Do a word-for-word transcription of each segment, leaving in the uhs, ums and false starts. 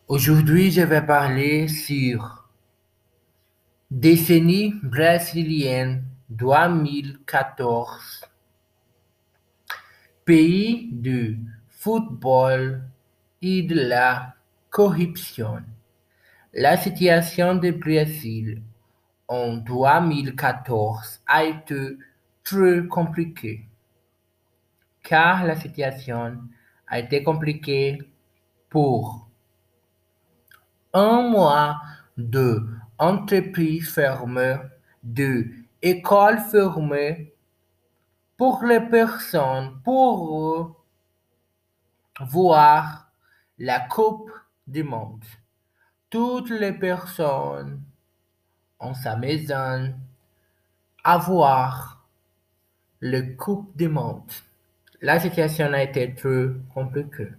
Aujourd'hui, je vais parler sur décennie brésilienne deux mille quatorze, pays du football et de la corruption. La situation du Brésil en deux mille quatorze a été très compliquée, car la situation a été compliquée pour un mois de entreprises fermées, de écoles fermées pour les personnes pour voir la Coupe du Monde. Toutes les personnes en sa maison à voir la Coupe du Monde. La situation a été très compliquée.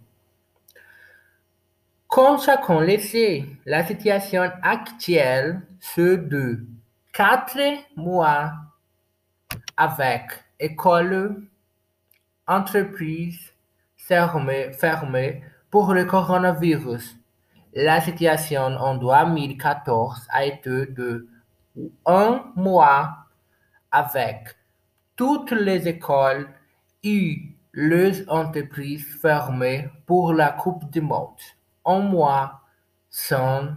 Comme chacun le sait, la situation actuelle, c'est de quatre mois avec école, entreprise fermée, fermée pour le coronavirus. La situation en deux mille quatorze a été de un mois avec toutes les écoles et les entreprises fermées pour la Coupe du Monde. Un mois sans,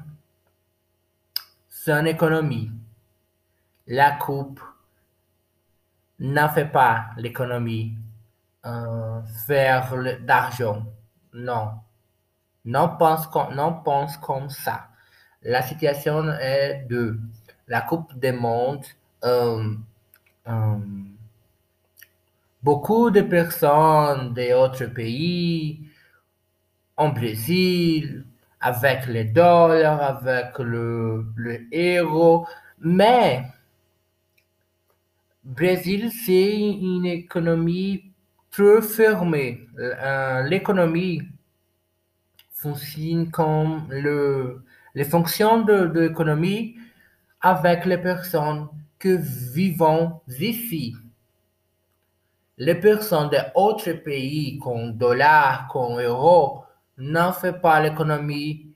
sans économie. La Coupe n'a fait pas l'économie euh, faire le- d'argent. Non. Non pense, comme, non pense comme ça. La situation est de la Coupe du Monde. euh, euh, Beaucoup de personnes d'autres pays, en Brésil, avec les dollars, avec le, le euro, mais Brésil, c'est une économie très fermée. Euh, L'économie fonctionne comme le, les fonctions de, de l'économie avec les personnes que vivent ici. Les personnes d'autres pays comme dollar, comme euro, n'en font pas l'économie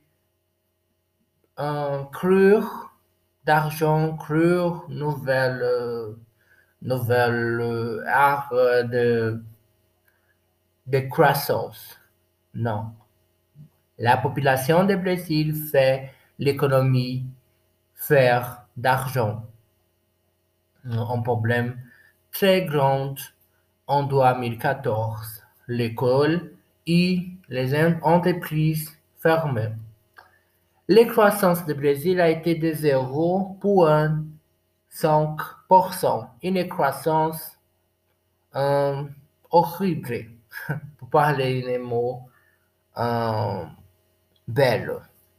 euh, crure d'argent, crure, nouvelle, euh, nouvelle euh, art euh, de, de croissance. Non. La population du Brésil fait l'économie faire d'argent. Un problème très grand en deux mille quatorze. L'école et les entreprises fermées. La croissance du Brésil a été de zéro virgule cinq pour cent. Une croissance euh, horrible, pour parler des mots euh, belles.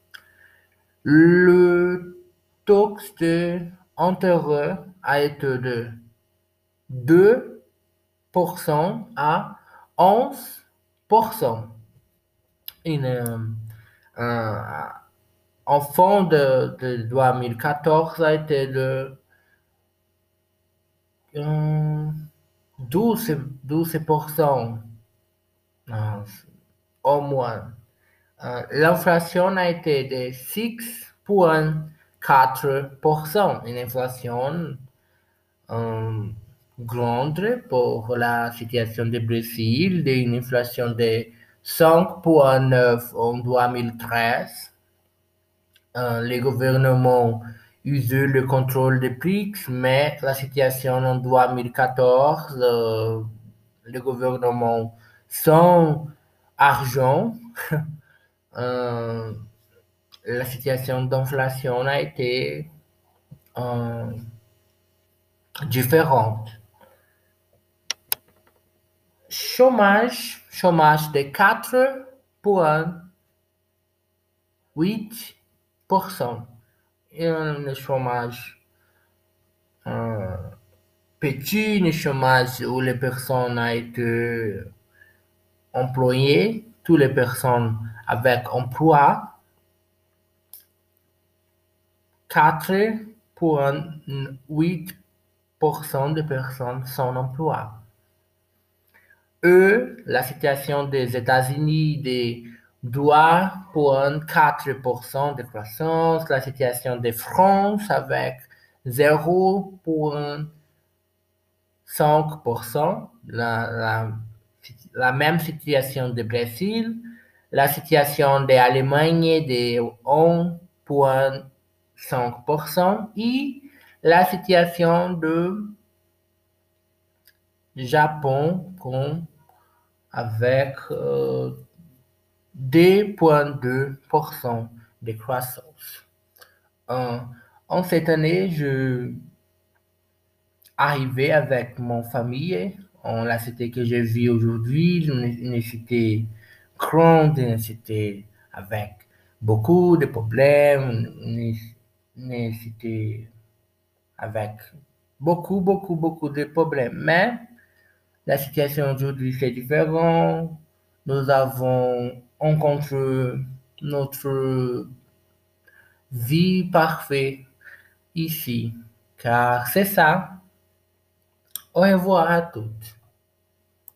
Le taux d'intérêt a été de deux pour cent à onze pour cent. Une, euh, euh, en fin de, de deux mille quatorze a été de euh, douze, douze pour cent euh, au moins. Euh, L'inflation a été de six virgule quatre pour cent, une inflation euh, grande pour la situation du Brésil, d'une inflation de cinq virgule neuf en deux mille treize. Euh, le gouvernement usait le contrôle des prix, mais la situation en deux mille quatorze, euh, le gouvernement sans argent, euh, la situation d'inflation a été euh, différente. Chômage, chômage de quatre virgule huit pour cent. Et un chômage euh, petit, un chômage où les personnes ont été employées, toutes les personnes avec emploi, quatre virgule huit pour cent de personnes sans emploi. Eux, la situation des États-Unis, des doit prendre quatre pour cent de croissance. La situation de France avec zéro virgule cinq pour cent. La, la, la même situation de Brésil. La situation de l'Allemagne de un virgule cinq pour cent et la situation de Japon avec euh, deux virgule deux pour cent de croissance. Euh, en cette année, je arrivé avec mon famille en la cité que je vis aujourd'hui, une, une cité grande, une cité avec beaucoup de problèmes, une, une cité avec beaucoup, beaucoup, beaucoup de problèmes. Mais la situation aujourd'hui, c'est différent. Nous avons rencontré notre vie parfaite ici. Car c'est ça. Au revoir à toutes.